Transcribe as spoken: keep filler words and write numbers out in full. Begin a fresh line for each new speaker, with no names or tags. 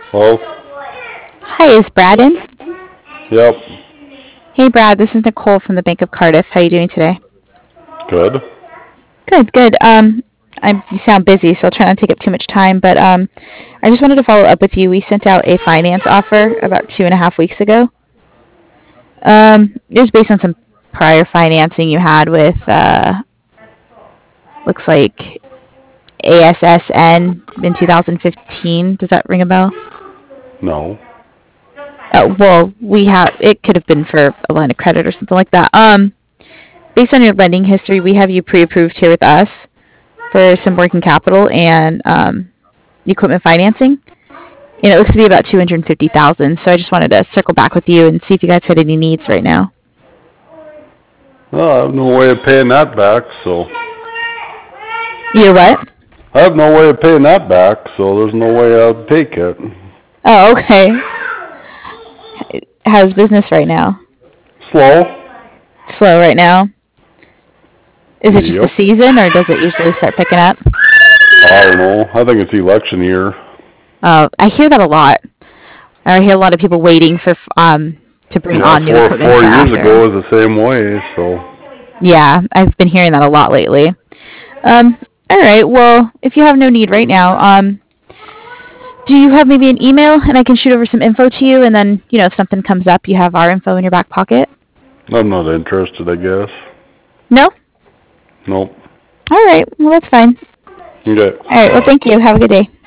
Hello?
Hi, is Brad in?
Yep.
Hey, Brad, this is Nicole from the Bank of Cardiff. How are you doing today?
Good.
Good, good. Um, I, you sound busy, so I'll try not to take up too much time. But um, I just wanted to follow up with you. We sent out a finance offer about two and a half weeks ago. Um, it was based on some prior financing you had with, uh, looks like A S S N in two thousand fifteen. Does that ring a bell?
No.
Oh, well, we have. It could have been for a line of credit or something like that. Um, based on your lending history, we have you pre-approved here with us for some working capital and um, equipment financing. And it looks to be about two hundred fifty thousand dollars. So I just wanted to circle back with you and see if you guys had any needs right now.
Well, I have no way of paying that back, so.
You what?
I have no way of paying that back, so there's no way I'd take it.
Oh, okay. How's business right now?
Slow?
Slow right now? Is it just the
Yep.
season, or does it usually start picking up?
I don't know. I think it's election year.
Uh, I hear that a lot. I hear a lot of people waiting for um to bring
Yeah,
on new
four,
equipment
four
for
years
after.
ago was the same way, so.
Yeah, I've been hearing that a lot lately. Um, all right. Well, if you have no need right now, um, do you have maybe an email and I can shoot over some info to you, and then you know if something comes up, you have our info in your back pocket.
I'm not interested, I guess.
No.
Nope.
All right. Well, that's fine.
Okay.
All right. Well, thank you. Have a good day.